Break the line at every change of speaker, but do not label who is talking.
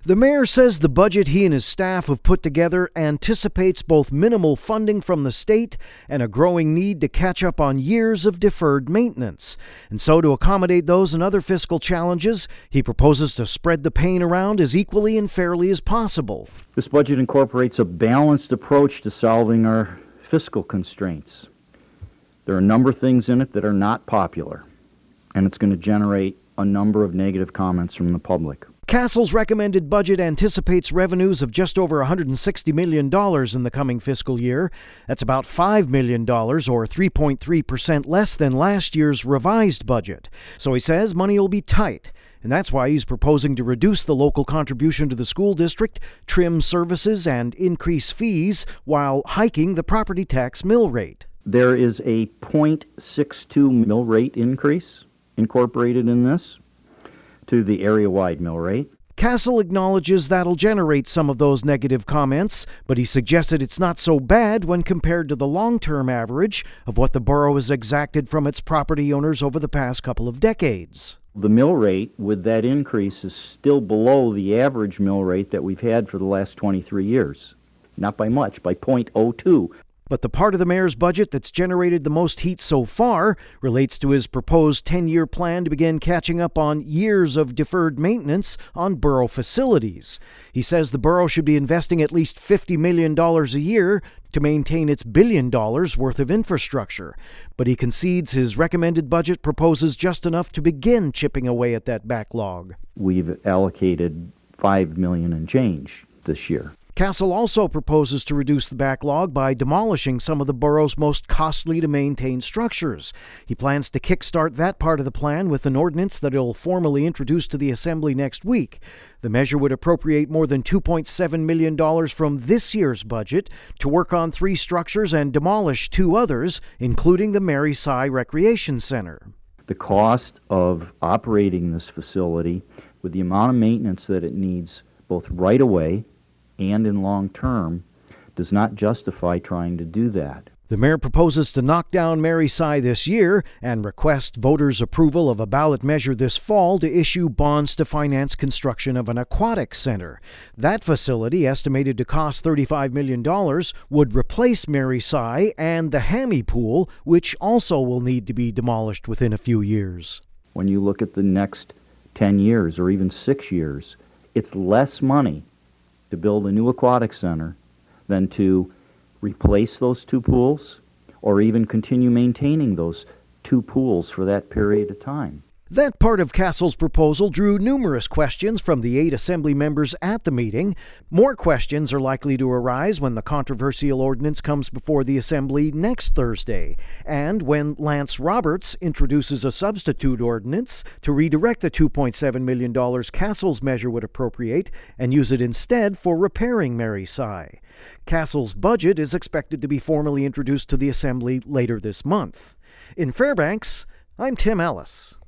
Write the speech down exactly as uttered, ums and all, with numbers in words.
The mayor says the budget he and his staff have put together anticipates both minimal funding from the state and a growing need to catch up on years of deferred maintenance. And so, to accommodate those and other fiscal challenges, he proposes to spread the pain around as equally and fairly as possible.
This budget incorporates a balanced approach to solving our fiscal constraints. There are a number of things in it that are not popular, and it's going to generate a number of negative comments from the public.
Castle's recommended budget anticipates revenues of just over one hundred sixty million dollars in the coming fiscal year. That's about five million dollars, or three point three percent less than last year's revised budget. So he says money will be tight, and that's why he's proposing to reduce the local contribution to the school district, trim services, and increase fees while hiking the property tax mill rate.
There is a zero point six two mill rate increase incorporated in this to the area-wide mill rate.
Castle acknowledges that'll generate some of those negative comments, but he suggested it's not so bad when compared to the long-term average of what the borough has exacted from its property owners over the past couple of decades.
The mill rate with that increase is still below the average mill rate that we've had for the last twenty-three years. Not by much, by zero point zero two.
But the part of the mayor's budget that's generated the most heat so far relates to his proposed ten-year plan to begin catching up on years of deferred maintenance on borough facilities. He says the borough should be investing at least fifty million dollars a year to maintain its billion dollars worth of infrastructure. But he concedes his recommended budget proposes just enough to begin chipping away at that backlog.
We've allocated five million dollars and change this year.
Castle also proposes to reduce the backlog by demolishing some of the borough's most costly to maintain structures. He plans to kickstart that part of the plan with an ordinance that he'll formally introduce to the Assembly next week. The measure would appropriate more than two point seven million dollars from this year's budget to work on three structures and demolish two others, including the Mary Sy Recreation Center.
The cost of operating this facility, with the amount of maintenance that it needs both right away and in long term, does not justify trying to do that.
The mayor proposes to knock down Mary Sy this year and request voters' approval of a ballot measure this fall to issue bonds to finance construction of an aquatic center. That facility, estimated to cost thirty-five million dollars, would replace Mary Sy and the Hammy Pool, which also will need to be demolished within a few years.
When you look at the next ten years or even six years, it's less money to build a new aquatic center than to replace those two pools or even continue maintaining those two pools for that period of time.
That part of Castle's proposal drew numerous questions from the eight Assembly members at the meeting. More questions are likely to arise when the controversial ordinance comes before the Assembly next Thursday, and when Lance Roberts introduces a substitute ordinance to redirect the two point seven million dollars Castle's measure would appropriate and use it instead for repairing Mary Sy. Castle's budget is expected to be formally introduced to the Assembly later this month. In Fairbanks, I'm Tim Ellis.